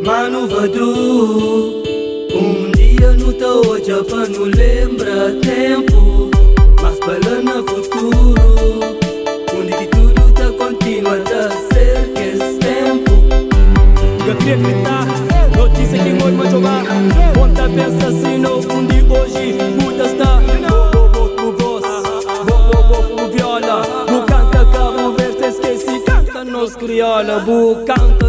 Mano Vadu, dia não tá hoje pra não lembrar tempo, mas para no futuro, onde que tudo tá continua a ser que esse tempo. Eu queria gritar, notícia que hoje vai jogar. Conta pensa assim, não, onde hoje puta está. Vou com voz, vou com viola. Bu canta, cabo, ver se esqueci. Canta nos criola, bu canta.